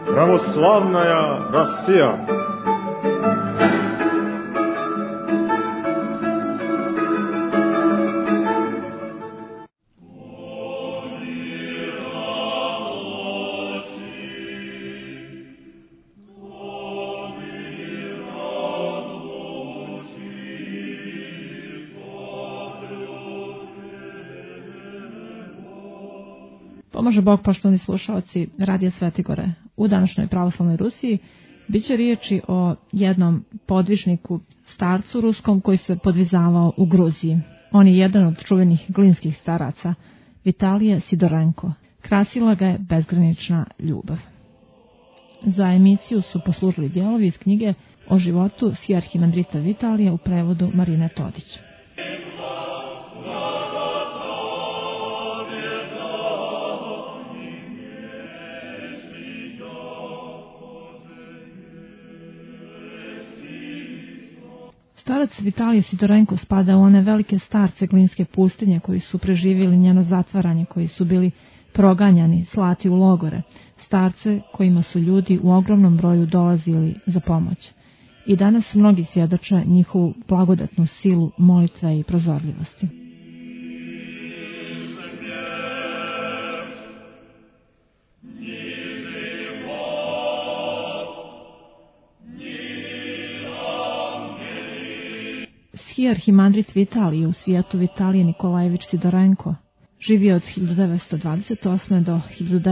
Православная Россия. Pomaže Bog, poštovani slušalci Radija Svetigore. U današnjoj pravoslavnoj Rusiji bit će riječi o jednom podvižniku, starcu ruskom koji se podvizavao u Gruziji. On je jedan od čuvenih glinskih staraca, Vitalije Sidorenko. Krasila ga je bezgranična ljubav. Za emisiju su poslužili dijelovi iz knjige o životu sijarhimandrita Vitalija u prevodu Marine Todić. Starac Vitalije Sidorenko spada u one velike starce glinske pustinje koji su preživjeli njeno zatvaranje, koji su bili proganjani, slati u logore, starce kojima su ljudi u ogromnom broju dolazili za pomoć. I danas mnogi svjedoče njihovu blagodatnu silu molitve i prozorljivosti. Arhimandrit Vitalije u svijetu Vitalije Nikolajević Sidorenko živio od 1928. do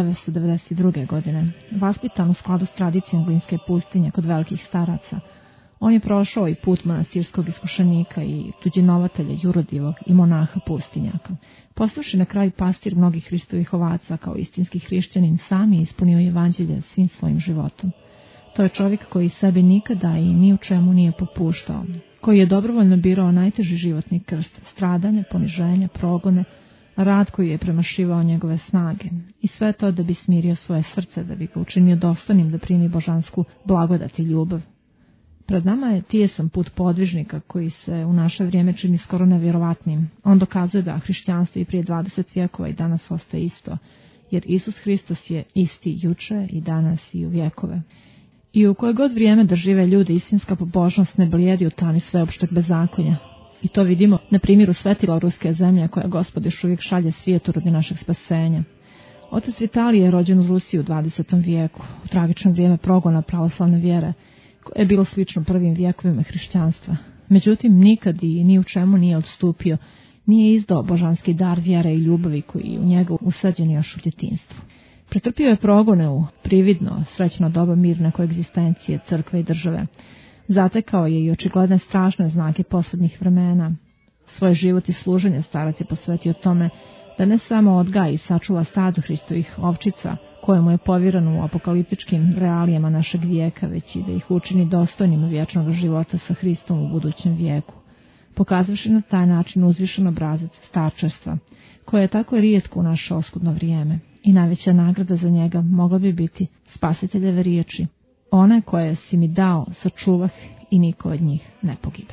1992. godine. Vaspitan u skladu s tradicijom glinske pustinje kod velikih staraca, on je prošao i put manastirskog iskušenika i tuđinovatelja jurodivog i monaha pustinjaka. Postavši na kraju pastir mnogih Hristovih ovaca, kao istinski hrišćanin, sam je ispunio evanđelje svim svojim životom. To je čovjek koji sebi nikada i ni u čemu nije popuštao, koji je dobrovoljno birao najteži životni krst, stradanje, poniženja, progone, rad koji je premašivao njegove snage. I sve to da bi smirio svoje srce, da bi ga učinio dostojnim da primi božansku blagodat i ljubav. Pred nama je tijesan put podvižnika koji se u naše vrijeme čini skoro nevjerovatnim. On dokazuje da hrišćanstvo i prije 20 vjekova i danas ostaje isto, jer Isus Hristos je isti juče i danas i u vjekove. I u koje god vrijeme da žive ljudi, istinska pobožnost ne blijedi u tami sveopšteg bezakonja. I to vidimo na primjeru svetila ruske zemlje koja Gospod još uvijek šalje svijetu radi našeg spasenja. Otac Vitalije je rođen u Rusiji u 20. vijeku, u tragično vrijeme progona pravoslavne vjere, koje je bilo slično prvim vijekovima hrišćanstva. Međutim, nikad i ni u čemu nije odstupio, nije izdao božanski dar vjere i ljubavi koji je u njega usađen još u djetinjstvu. Pretrpio je progone u prividno, srećno doba mirne koegzistencije crkve i države. Zatekao je i očigledne strašne znake posljednjih vremena. Svoj život i služenje starac je posvetio tome da ne samo odgaji i sačuva stado Hristovih ovčica, kojemu je povjereno u apokaliptičkim realijama našeg vijeka, već i da ih učini dostojnim vječnog života sa Hristom u budućem vijeku, pokazavši na taj način uzvišen obrazac starčestva, koje je tako rijetko u naše oskudno vrijeme. I najveća nagrada za njega mogla bi biti spasiteljeve riječi: one koje si mi dao sačuvah i niko od njih ne pogibe.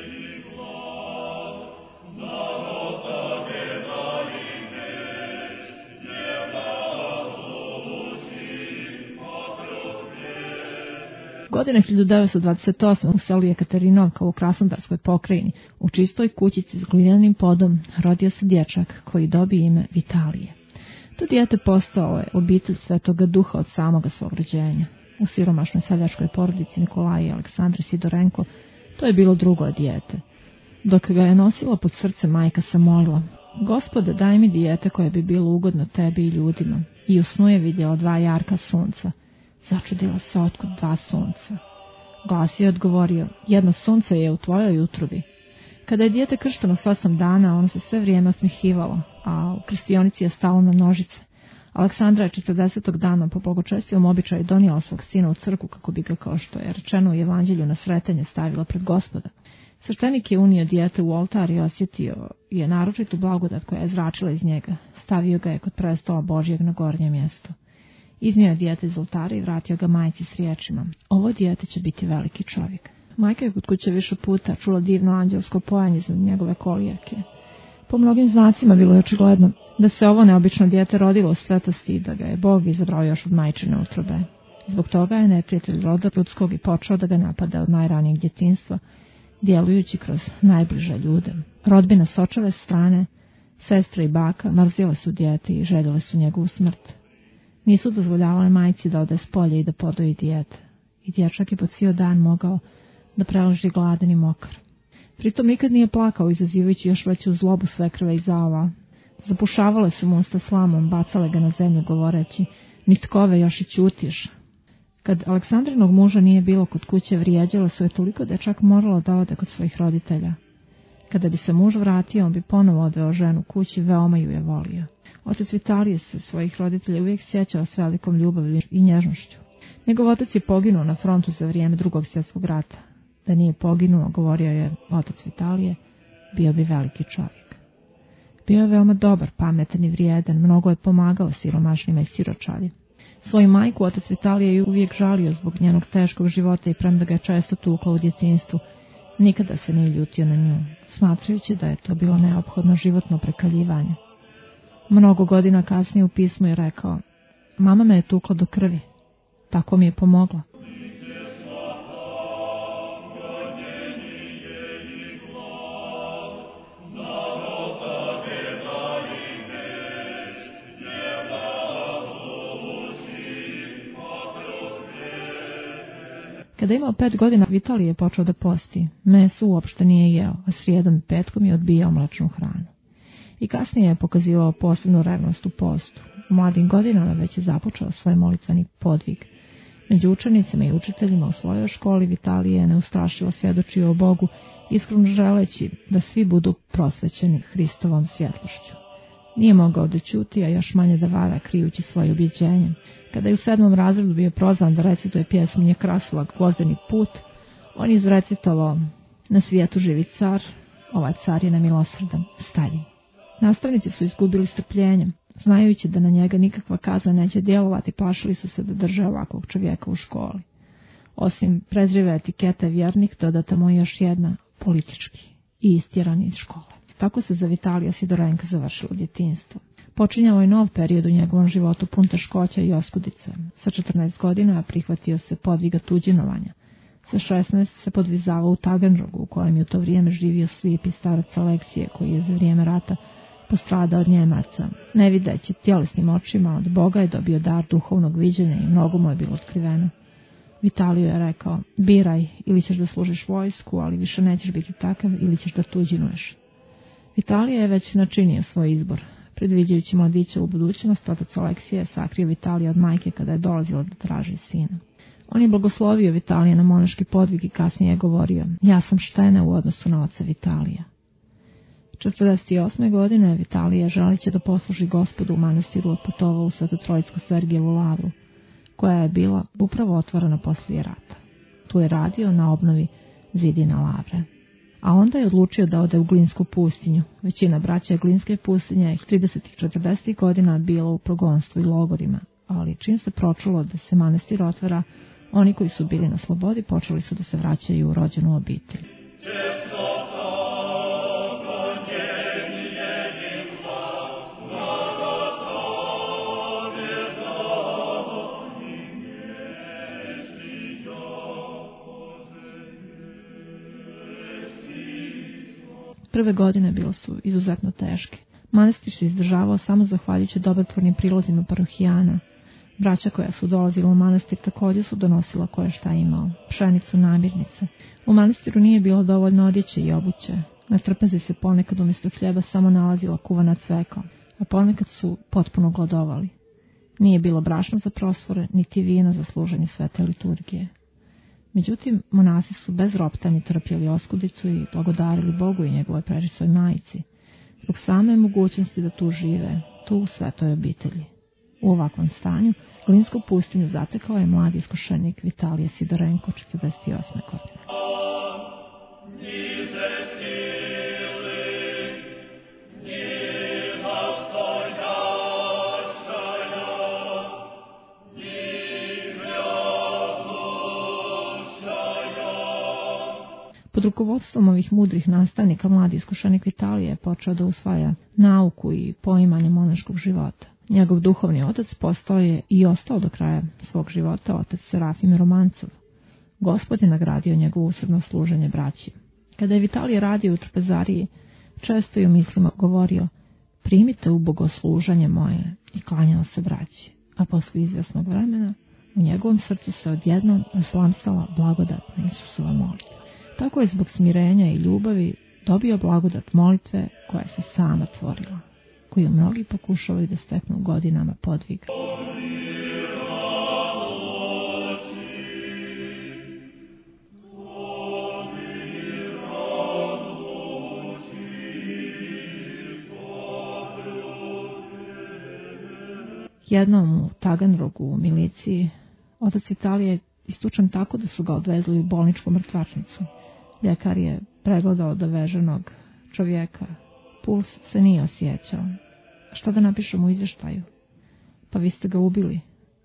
Godine 1928. u selu Jekaterinovka u Krasnodarskoj pokrajini, u čistoj kućici s glinenim podom, rodio se dječak koji dobije ime Vitalije. To dijete postao je obitelj Svetoga Duha od samoga svog rođenja. U siromašnoj seljačkoj porodici Nikolaja i Aleksandre Sidorenko to je bilo drugo dijete. Dok ga je nosila pod srce, majka se molila: Gospode, daj mi dijete koje bi bilo ugodno tebi i ljudima. I u snu je vidjela 2 jarka sunca. Začudila se otkud 2 sunca. Glas je odgovorio: jedno sunce je u tvojoj utrobi. Kada je dijete kršteno s 8 dana, ono se sve vrijeme osmihivalo, a u krstionici je stalo na nožice. Aleksandra je 40. dana po bogočestivom običaju donijela svog sina u crkvu kako bi ga, kao što je rečeno u evanđelju, na sretenje stavila pred Gospoda. Sveštenik je unio dijete u oltar i osjetio je naročitu blagodat koja je zračila iz njega. Stavio ga je kod prestola Božjeg na gornje mjesto. Iznio je dijete iz oltara i vratio ga majci s riječima: ovo dijete će biti veliki čovjek. Majka je kod kuće više puta čula divno anđelsko pojanje za njegove kolijake. Po mnogim znacima bilo je očigledno da se ovo neobično dijete rodilo u svetosti i da ga je Bog izabrao još od majčine utrobe. Zbog toga je neprijatelj roda ljudskog i počeo da ga napada od najranijeg djetinjstva, djelujući kroz najbliže ljude. Rodbina s očeve strane, sestre i baka mrzile su dijete i željele su njegovu smrt. Nisu dozvoljavale majci da ode s polja i da podoji dijete. I dječak je po cijel dan mogao da preleži gladan i mokar. Pritom nikad nije plakao, izazivajući još veću zlobu svekrve i zava. Zapušavale su mu usta slamom, bacale ga na zemlju govoreći: "Nitkove, još i ćutiš." Kad Aleksandrinog muža nije bilo kod kuće, vrijeđale su je toliko da je čak morala da ode kod svojih roditelja. Kada bi se muž vratio, on bi ponovo odveo ženu kući, veoma ju je volio. Otac Vitalije se svojih roditelja uvijek sjećao s velikom ljubavlju i nježnošću. Njegov otac je poginuo na frontu za vrijeme Drugog svjetskog rata. Da nije poginuo, govorio je otac Vitalije, bio bi veliki čovjek. Bio je veoma dobar, pametan i vrijedan, mnogo je pomagao siromašnima i siročadi. Svoju majku otac Vitalije je uvijek žalio zbog njenog teškog života i premda ga je često tukao u djetinjstvu, nikada se nije ljutio na nju, smatrajući da je to bilo neophodno životno prekaljivanje. Mnogo godina kasnije u pismu je rekao: "Mama me je tukla do krvi, tako mi je pomogla." Kada je imao 5 godina, Vitalije je počeo da posti. Meso uopšte nije jeo, a srijedom i petkom je odbijao mlečnu hranu. I kasnije je pokazivao posebnu revnost u postu. U mladim godinama već je započeo svoj molitveni podvig. Među učenicima i učiteljima u svojoj školi Vitalije je neustrašivo svjedočio o Bogu, iskreno želeći da svi budu prosvećeni Hristovom svjetlošću. Nije mogao da ćuti, a još manje da vara, krijući svoje ubjeđenje. Kada je u 7. razredu bio prozvan da recituje pjesmu Njekrasova Gvozdeni put, on je izrecitovao: "Na svijetu živi car, ovaj car je nemilosrdan, Staljin." Nastavnici su izgubili strpljenje, znajući da na njega nikakva kazna neće djelovati, plašili su se da drže ovakvog čovjeka u školi. Osim prezrive etikete vjernik, dodata mu još jedna: politički, i istjeran iz škole. Tako se za Vitalija Sidorenka završilo djetinjstvo. Počinjao je nov period u njegovom životu pun teškoća i oskudice. Sa 14 godina prihvatio se podviga tuđinovanja. Sa 16 se podvizavao u Taganrogu, u kojem je u to vrijeme živio slijepi starac Aleksije, koji je za vrijeme rata postradao od Njemaca. Ne videći tjelesnim očima, od Boga je dobio dar duhovnog viđenja i mnogo mu je bilo otkriveno. Vitaliju je rekao: "Biraj, ili ćeš da služiš vojsku, ali više nećeš biti takav, ili ćeš da tuđinuješ." Vitalije je već načinio svoj izbor. Predviđajući mladića u budućnost, otac Aleksije je sakrio Vitalija od majke kada je dolazila da traži sina. On je blagoslovio Vitalija na monaški podvig i kasnije je govorio: "Ja sam štene u odnosu na oca Vitalija." 48. godine Vitalije, želeći da posluži Gospodu u manastiru, otputovao u Svetotrójsku Sergijevu lavru, koja je bila upravo otvorena poslije rata. Tu je radio na obnovi zidina lavre. A onda je odlučio da ode u Glinsku pustinju. Većina braća Glinske pustinje 30. i 40. godina bilo u progonstvu i logorima, ali čim se pročulo da se manastir otvara, oni koji su bili na slobodi počeli su da se vraćaju u rođenu obitelj. Prve godine bilo su izuzetno teške. Manastir se izdržavao samo zahvaljujući dobrotvornim prilozima parohijana. Braća koja su dolazila u manastir također su donosila koje šta imao, pšenicu, namirnice. U manastiru nije bilo dovoljno odjeće i obuće. Na trpezi se ponekad umjesto hljeba samo nalazila kuvana cvekla, a ponekad su potpuno gladovali. Nije bilo brašna za prosvore, niti vina za služenje svete liturgije. Međutim, monasi su bez roptanja trpjeli oskudicu i blagodarili Bogu i njegovoj prežisoj majici, zbog same mogućnosti da tu žive, tu u svetoj obitelji. U ovakvom stanju Glinsku pustinju zatekao je mladi iskušenik Vitalije Sidorenko, 48. godine. Pod rukovodstvom ovih mudrih nastavnika mladi iskušenik Vitalije je počeo da usvaja nauku i poimanje monaškog života. Njegov duhovni otac postao je i ostao do kraja svog života otac Serafim Romancov. Gospod je nagradio njegovo usrdno služenje braći. Kada je Vitalije radio u trpezariji, često je u mislima govorio: primite u bogosluženje moje, i klanjao se braći. A posle izvjesnog vremena u njegovom srcu se odjednom naslamsala blagodatna Isusova molitva. Tako je zbog smirenja i ljubavi dobio blagodat molitve koja se sama tvorila, koju mnogi pokušavaju da steknu godinama podviga. Jednom u Taganrogu u miliciji otac Vitalije je istučen tako da su ga odvezli u bolničku mrtvačnicu. Ljekar je pregledao doveženog čovjeka. Puls se nije osjećao. Šta da napišem u izvještaju? Pa vi ste ga ubili.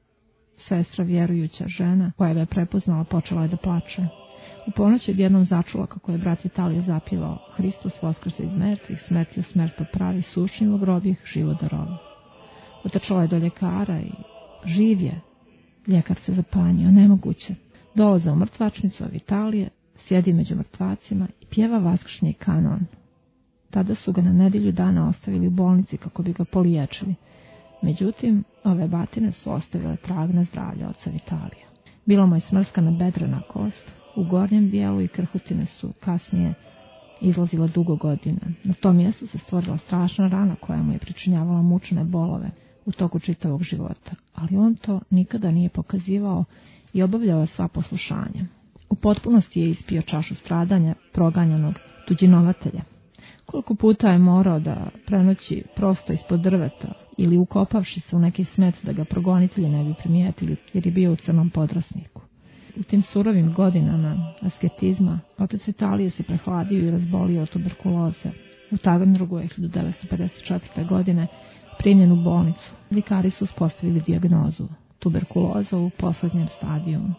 Sestra, vjerujuća žena, koja ga je prepoznala, počela je da plače. U ponoć je jednom začula kako je brat Vitalije zapivao: Hristos vaskrse iz mrtvih, smrtio smrt popravi, sušnjivo grobih, život darovi. Otrčala je do ljekara i živ je. Ljekar se zapanjio: nemoguće. Dolaze u mrtvačnicu, a Vitalije sjedi među mrtvacima i pjeva vaskršnji kanon. Tada su ga na nedjelju dana ostavili u bolnici kako bi ga poliječili. Međutim, ove batine su ostavile trag na zdravlje oca Vitalija. Bila mu je smrskana bedrena kost u gornjem dijelu i krhotine su kasnije izlazile dugo godina. Na tom mjestu se stvorila strašna rana koja mu je pričinjavala mučne bolove u toku čitavog života, ali on to nikada nije pokazivao i obavljao je sva poslušanja. U potpunosti je ispio čašu stradanja proganjanog tuđinovatelja. Koliko puta je morao da prenoći prosto ispod drveta ili ukopavši se u neki smet da ga progonitelji ne bi primijetili jer je bio u crnom podrasniku. U tim surovim godinama asketizma otac Vitalije se prehladio i razbolio od tuberkuloze. U Taganrogu je 1954. godine primljen u bolnicu. Vikari su uspostavili dijagnozu: tuberkuloza u posljednjem stadijumu.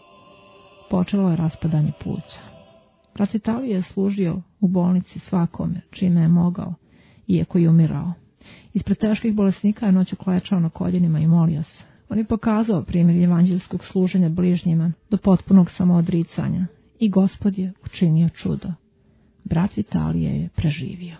Počelo je raspadanje pluća. Brat Vitalije je služio u bolnici svakome čime je mogao, iako je umirao. Ispred teških bolesnika je noću klečao na koljenima i molio se. On je pokazao primjer evanđeljskog služenja bližnjima do potpunog samoodricanja i Gospod je učinio čudo. Brat Vitalije je preživio.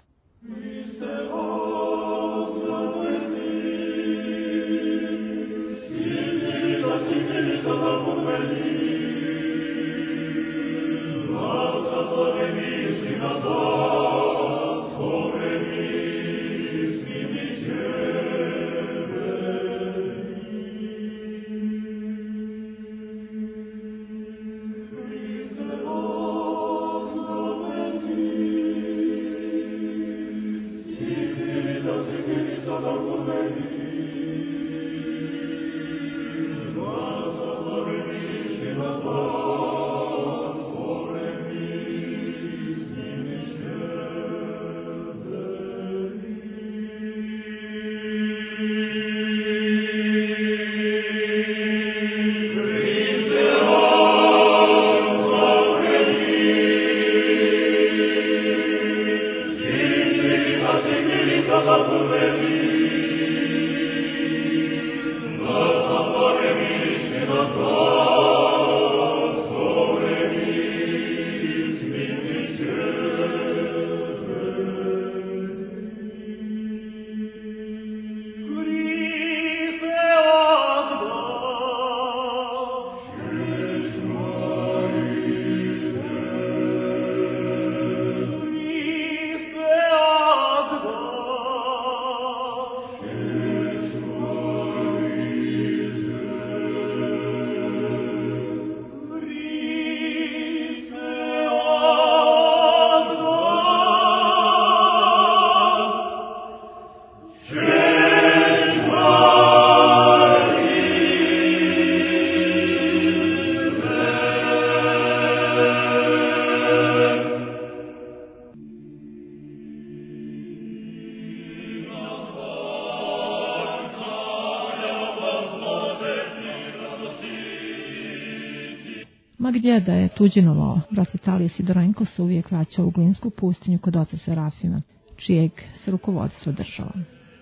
Ma gdje da je tuđinovao, brat Vitalije Sidorenko se uvijek vraćao u Glinsku pustinju kod oca Serafima, čijeg se rukovodstva država.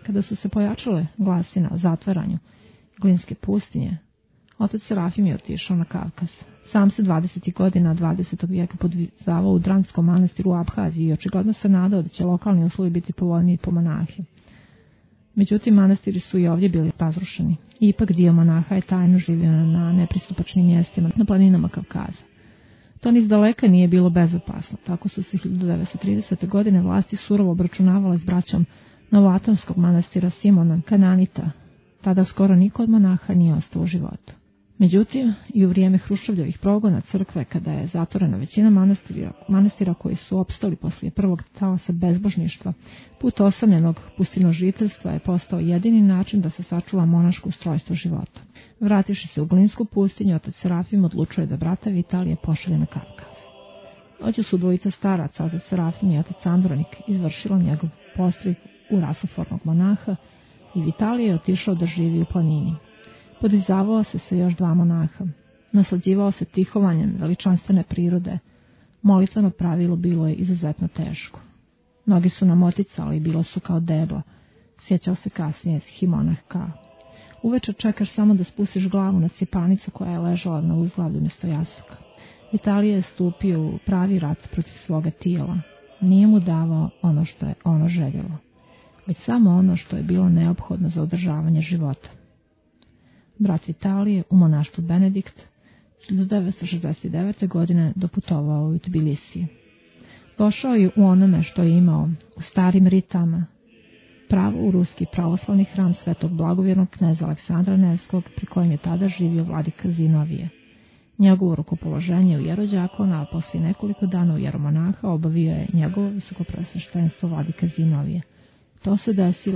Kada su se pojačale glasine o zatvaranju Glinske pustinje, otac Serafim je otišao na Kavkaz. Sam se 20. godina 20. vijeka podvizavao u Dranskom manastiru u Abhaziji i očigledno se nadao da će lokalni uslovi biti povoljniji po monahe. Međutim, manastiri su i ovdje bili razrušeni. Ipak dio monaha je tajno živio na nepristupačnim mjestima na planinama Kavkaza. To ni izdaleka nije bilo bezopasno. Tako su se 1930. godine vlasti surovo obračunavale s braćom novoatonskog manastira Simona Kananita. Tada skoro niko od monaha nije ostao u životu. Međutim, i u vrijeme Hruščovljevih progona crkve, kada je zatvorena većina manastira koji su opstali poslije prvog talasa bezbožništva, put osamljenog pustinožiteljstva je postao jedini način da se sačuva monaško ustrojstvo života. Vrativši se u Glinsku pustinju, otac Serafim odlučuje da brata Vitalije pošalje na Kavkaz. Noću su dvojica staraca, otac Serafim i otac Andronik, izvršilo njegov postrig u rasofornog monaha i Vitalije je otišao da živi u planini. Podizavao se sa još 2 monaha. Naslađivao se tihovanjem veličanstvene prirode. Molitveno pravilo bilo je izuzetno teško. Nogi su namoticali i bilo su kao debla. Sjećao se kasnije monah K. Uveče čekaš samo da spustiš glavu na cjepanicu koja je ležala na uzglavlju mjesto jastuka. Vitalije je stupio u pravi rat protiv svoga tijela. Nije mu davao ono što je ono željelo, već samo ono što je bilo neophodno za održavanje života. Brat Vitalije u monaštvu Benedikt 1969. godine doputovao u Tbilisiju. Došao je u onome što je imao u starim ritama, pravo u ruski pravoslavni hram svetog blagovjernog kneza Aleksandra Nevskog, pri kojem je tada živio vladika Zinovije. Njegovo rukopoloženje u jerođakona, a poslije nekoliko dana u jeromonaha obavio je njegovo visokopreosveštenstvo vladika Zinovije. To se desilo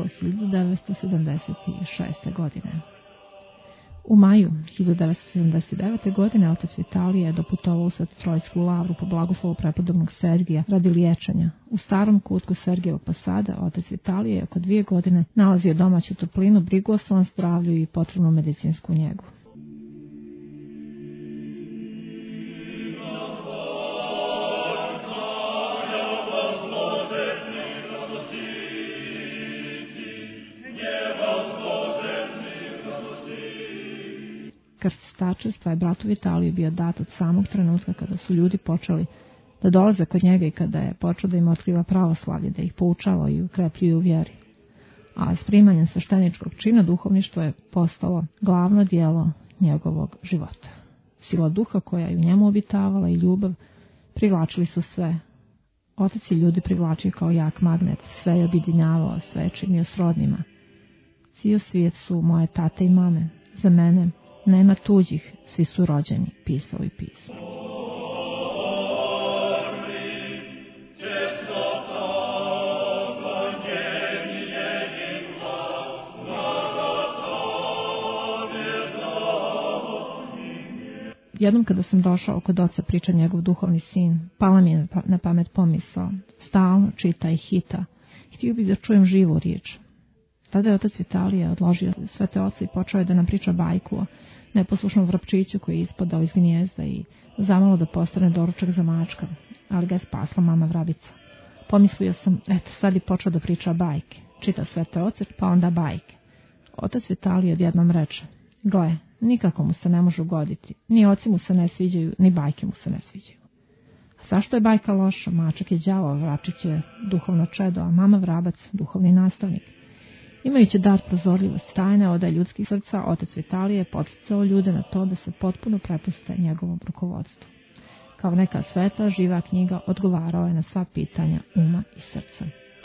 1976. godine. U maju 1979. godine otac Vitalije je doputovao u Sveto-Trojsku lavru po blagoslovu prepodobnog Sergija radi liječenja. U starom kutku Sergijevog posada otac Vitalije je oko 2 godine nalazio domaću toplinu, brigu o svom zdravlju i potrebnu medicinsku njegu. Krst stačestva je bratu Vitaliju bio dat od samog trenutka kada su ljudi počeli da dolaze kod njega i kada je počeo da im otkriva pravoslavlje, da ih poučava i ukrepljuje u vjeri. A s primanjem svešteničkog čina duhovništvo je postalo glavno dijelo njegovog života. Sila duha koja je u njemu obitavala i ljubav privlačili su sve. Otac je ljudi privlačio kao jak magnet, sve je objedinjavao, sve je činio srodnima. Cijel svijet su moje tate i mame, za mene nema tuđih, svi su rođeni, pisao i pisao. Jednom kada sam došao kod oca priča njegov duhovni sin, pala mi je na pamet pomisao, stalno čita i hita, htio bih da čujem živu riječ. Tada je otac Vitalije odložio svete oce i počeo je da nam priča bajku o neposlušnom vrapčiću koji je ispadao iz gnijezda i zamalo da postane doručak za mačka, ali ga je spasla mama vrabica. Pomislio sam, eto sad je počeo da priča bajke, čita svete oce pa onda bajke. Otac Vitalije odjednom reče, gle, nikako mu se ne može ugoditi, ni oci mu se ne sviđaju, ni bajke mu se ne sviđaju. A zašto je bajka loša? Mačak je đavo, vračić je duhovno čedo, a mama vrabac duhovni nastavnik. Imajući dar prozorljivosti tajne odaje ljudskih srca, otac Vitalije je podsticao ljude na to da se potpuno prepuste njegovom rukovodstvu. Kao neka sveta, živa knjiga odgovarao je na sva pitanja uma i srca.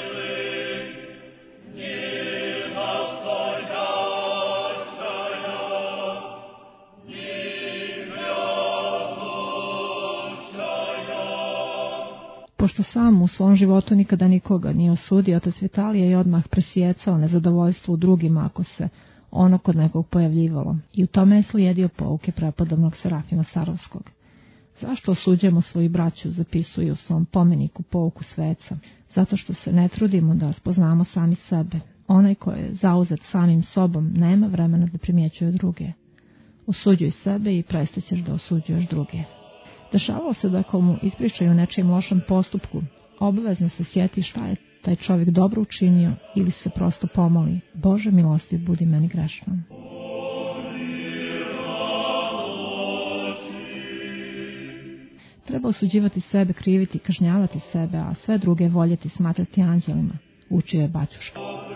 Pošto sam u svom životu nikada nikoga nije osudio, otac Vitalije je odmah presjecao nezadovoljstvo u drugima ako se ono kod nekog pojavljivalo. I u tome je slijedio pouke prepodobnog Serafima Sarovskog. Zašto osuđujemo svoju braću, zapisuje u svom pomeniku pouku sveca? Zato što se ne trudimo da spoznamo sami sebe. Onaj ko je zauzet samim sobom nema vremena da primjećuje druge. Osuđuj sebe i prestaćeš da osuđuješ druge. Dešavalo se da ako mu ispričaju o nečijem lošem postupku, obavezno se sjeti šta je taj čovjek dobro učinio ili se prosto pomoli: Bože milostiv, budi meni grešnom. Treba osuđivati sebe, kriviti, kažnjavati sebe, a sve druge voljeti, smatrati anđelima, učio je baćuška.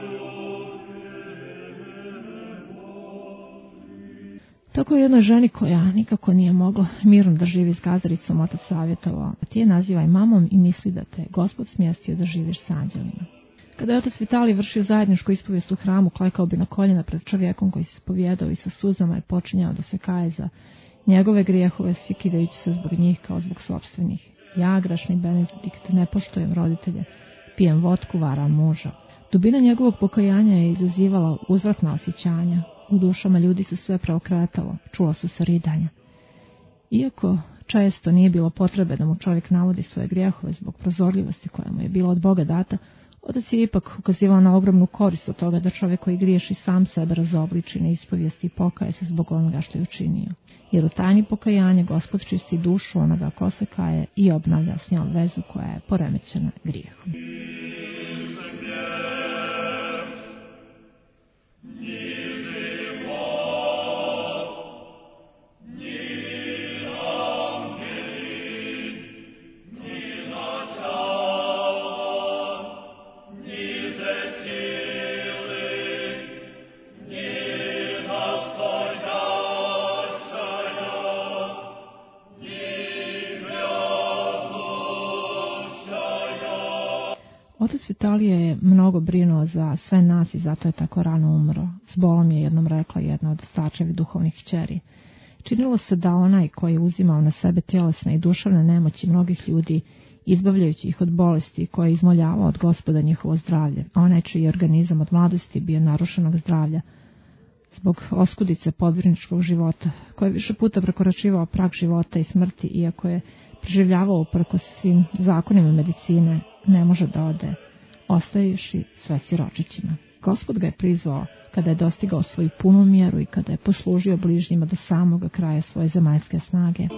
Tako je jednoj ženi koja nikako nije mogla mirno da živi s gazdaricom otac savjetovao: ti je nazivaj mamom i misli da te Gospod smjestio da živiš s anđelima. Kada je otac Vitalij vršio zajedničku ispovijest u hramu, klekao bi na koljena pred čovjekom koji se spovijedao i sa suzama je počinjao da se kaje za njegove grijehove, sikidajući se zbog njih kao zbog sopstvenih. Ja, grešni Benedikt, ne poštujem roditelje, pijem vodku, varam muža. Dubina njegovog pokajanja je izazivala uzvratna osjećanja. U dušama ljudi se sve preokretalo, čulo su se ridanja. Iako često nije bilo potrebe da mu čovjek navodi svoje grijehove zbog prozorljivosti koja mu je bila od Boga data, otac je ipak ukazivao na ogromnu korist od toga da čovjek koji griješi sam sebe razobliči na ispovijesti i pokaje se zbog onoga što je učinio. Jer u tajni pokajanja Gospod čisti dušu onoga ko se kaje i obnavlja s njom vezu koja je poremećena grijehom. Otac Vitalije je mnogo brinuo za sve nas i zato je tako rano umro. S bolom je jednom rekla jedna od starčevih duhovnih kćeri. Činilo se da onaj koji je uzimao na sebe tjelesne i duševne nemoći mnogih ljudi, izbavljajući ih od bolesti, koji je izmoljavao od Gospoda njihovo zdravlje, a onaj čiji je organizam od mladosti bio narušenog zdravlja, zbog oskudice podvrničkog života, koji je više puta prekoračivao prag života i smrti, iako je preživljavao uprkos svim zakonima medicine, ne može da ode, ostajući sve siročićima. Gospod ga je prizvao kada je dostigao svoju punu mjeru i kada je poslužio bližnjima do samoga kraja svoje zemaljske snage.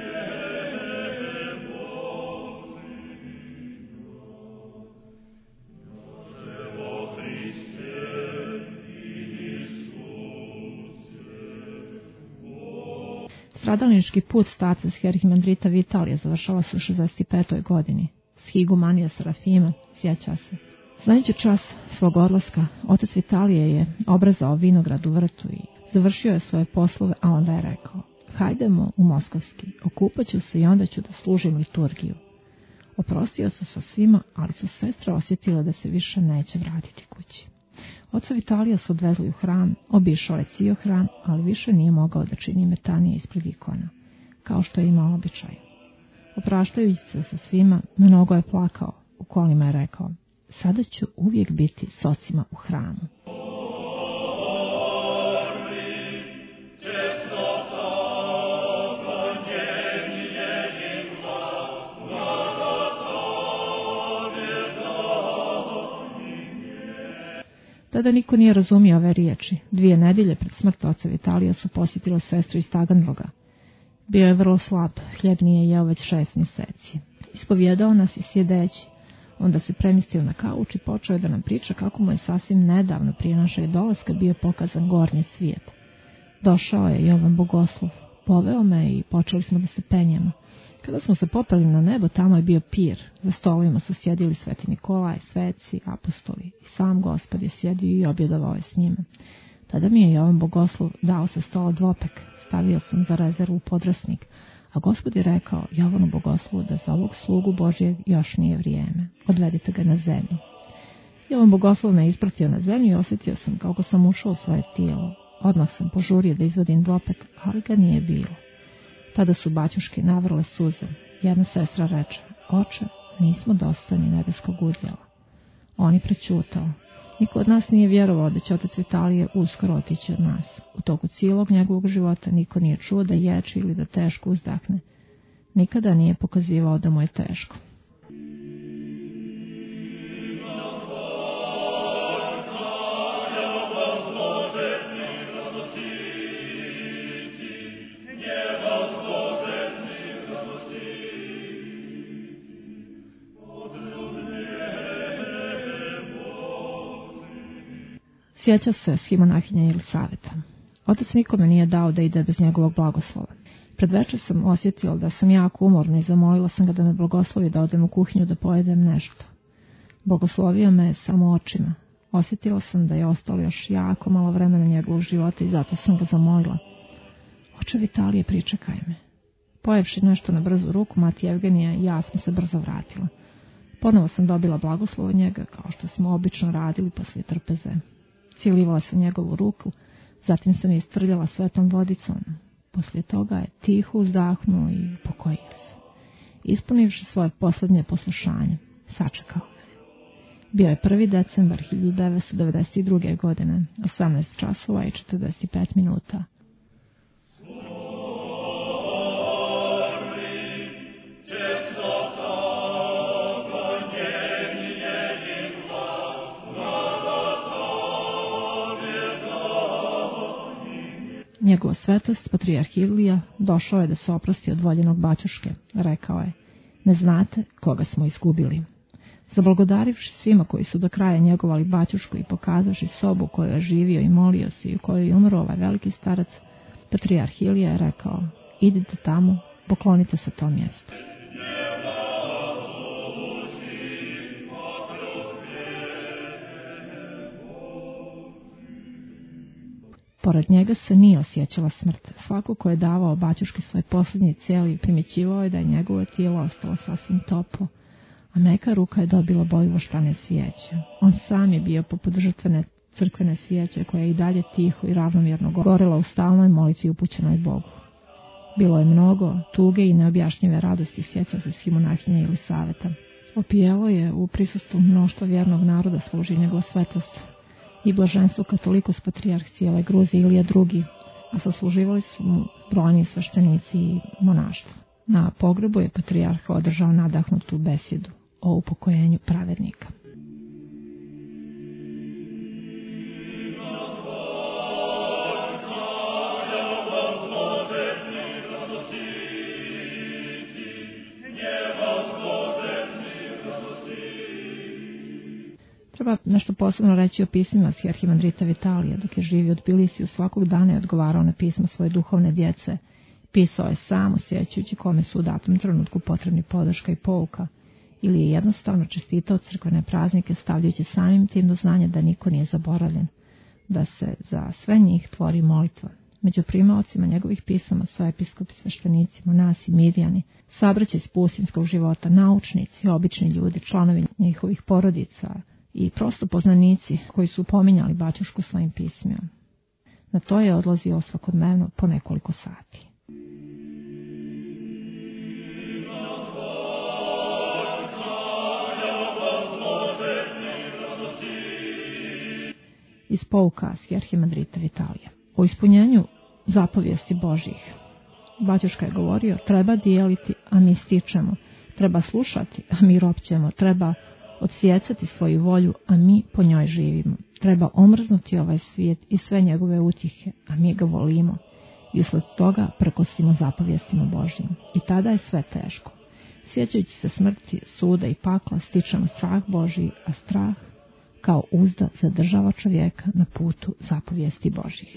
Stradalnički put starca s arhimandrita Vitalija završava se u 65. godini. Shigumanija Serafima, sjeća se. Znajući čas svog odlaska, otac Vitalije je obrezao vinograd u vrtu i završio je svoje poslove, a onda je rekao: hajdemo u Moskovski, okupaću se i onda ću da služim liturgiju. Oprostio se sa svima, ali su sestre osjetile da se više neće vratiti kući. Oca Vitalija su odvezli u hram, obišao je cijel hram, ali više nije mogao da čini metanije ispred ikona, kao što je imao običaj. Opraštajući se sa svima, mnogo je plakao, u kolima je rekao: sada ću uvijek biti s ocima u hramu. Tada niko nije razumio ove riječi. 2 nedjelje pred smrt oca Vitalija su posjetile sestre iz Taganroga. Bio je vrlo slab, hljeb nije jeo već 6 mjeseci. Ispovijedao nas i sjedeći. Onda se premistio na kauč i počeo je da nam priča kako mu je sasvim nedavno prije našeg dolaska bio pokazan gornji svijet. Došao je Jovan Bogoslov, poveo me i počeli smo da se penjemo. Kada smo se popeli na nebo, tamo je bio pir. Za stolovima su sjedili Sveti Nikolaj, sveci, apostoli i sam Gospod je sjedio i objedovao je s njima. Tada mi je Jovan Bogoslov dao sa stola dvopek, stavio sam za rezervu podrasnik, a Gospod je rekao Jovanu Bogoslovu da za ovog slugu Božjeg još nije vrijeme. Odvedite ga na zemlju. Jovan Bogoslov me ispratio na zemlju i osjetio sam kako sam ušao u svoje tijelo. Odmah sam požurio da izvadim dvopek, ali ga nije bilo. Tada su baćuške navrle suze. Jedna sestra reče: oče, nismo dostojni nebeskog udjela. On je prećutao. Niko od nas nije vjerovao da će otac Vitalije uskoro otići od nas. U toku cijelog njegovog života niko nije čuo da ječi ili da teško uzdahne. Nikada nije pokazivao da mu je teško. Sjeća se schimonahilja Jelisaveta. Otac nikome nije dao da ide bez njegovog blagoslova. Pred večer sam osjetila da sam jako umorna i zamolila sam ga da me blagoslovi da odem u kuhinju da pojedem nešto. Blagoslovio me samo očima. Osjetila sam da je ostalo još jako malo vremena njegovog života i zato sam ga zamolila. Oče Vitalije, pričekaj me. Pojevši nešto na brzu ruku, mati Evgenija i ja smo se brzo vratila. Ponovo sam dobila blagoslov od njega, kao što smo obično radili poslije trpeze. Cilivala sam njegovu ruku, zatim sam je istrljala svetom vodicom. Poslije toga je tiho uzdahnuo i upokojio se. Ispunivši svoje posljednje poslušanje, sačekao me. Bio je 1. decembar 1992. godine, 18 časova i 45 minuta. Njegova svetost, patrijarh Ilija, došao je da se oprosti od voljenog baćuške. Rekao je, ne znate koga smo izgubili. Zablagodarivši svima koji su do kraja njegovali baćušku i pokazavši sobu u kojoj je živio i molio se i u kojoj je umro ovaj veliki starac, patrijarh Ilija je rekao, idite tamo, poklonite se tom mjestu. Pored njega se nije osjećala smrt. Svako ko je davao baćuški svoj posljednji cijeli primjećivao je da je njegovo tijelo ostalo sasvim toplo, a meka ruka je dobila boju voštane svijeće. On sam je bio poput žrtvene crkvene svijeće koja je i dalje tiho i ravnomjerno gorela u stalnoj molitvi upućenoj Bogu. Bilo je mnogo tuge i neobjašnjive radosti, sjeća se schimonahilja Jelisaveta. Opijelo je u prisustvu mnoštva vjernog naroda služi njegova svetost i blaženstvo katolikos patrijarh cijele Gruzije Ilija II, a sasluživali su mu brojni sveštenici i monaštvo. Na pogrebu je patrijarh održao nadahnutu besedu o upokojenju pravednika. Treba nešto posebno reći o pismima arhimandrita Vitalija. Dok je živio u Tbilisiju, svakog dana je odgovarao na pisma svoje duhovne djece. Pisao je sam, osjećajući kome su u datom trenutku potrebni podrška i pouka, ili je jednostavno čestitao crkvene praznike, stavljajući samim tim do znanja da niko nije zaboravljen, da se za sve njih tvori molitva. Među primaocima njegovih pisama su episkopi, sveštenici, monasi, mirjani, sabraćaj iz pustinskog života, naučnici, obični ljudi, članovi njihovih porodica i prosto poznanici koji su pominjali baćušku svojim pismima. Na to je odlazio svakodnevno po nekoliko sati. Iz pouka arhimandrita Vitalija. O ispunjenju zapovijesti Božjih. Baćuška je govorio, treba dijeliti, a mi stičemo. Treba slušati, a mi ropćemo. Treba odsjecati svoju volju, a mi po njoj živimo. Treba omrznuti ovaj svijet i sve njegove utjehe, a mi ga volimo. I usled toga prkosimo zapovijestima Božjim. I tada je sve teško. Sjećajući se smrti, suda i pakla, stičemo strah Božji, a strah kao uzda zadržava čovjeka na putu zapovijesti Božjih.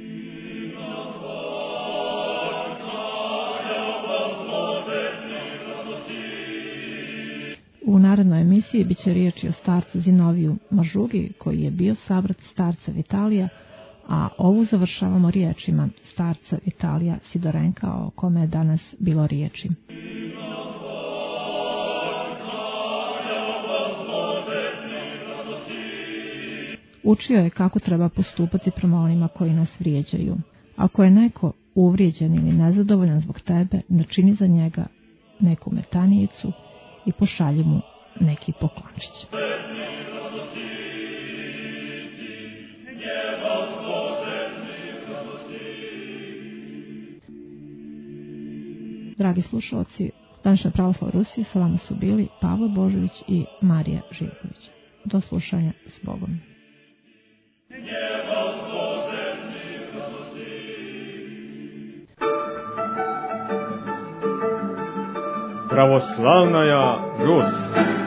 U narednoj emisiji bit će riječi o starcu Zinoviju Mažugi, koji je bio sabrat starca Vitalija, a ovu završavamo riječima starca Vitalija Sidorenka, o kome je danas bilo riječi. Učio je kako treba postupati prema onima koji nas vrijeđaju. Ako je neko uvrijeđen ili nezadovoljan zbog tebe, načini za njega neku metanijicu i pošalji mu neki poklončić. Dragi slušalci, današnje pravoslavne Rusije sa vama su bili Pavle Božović i Marija Živković. Do slušanja, s Bogom. Православная Русь.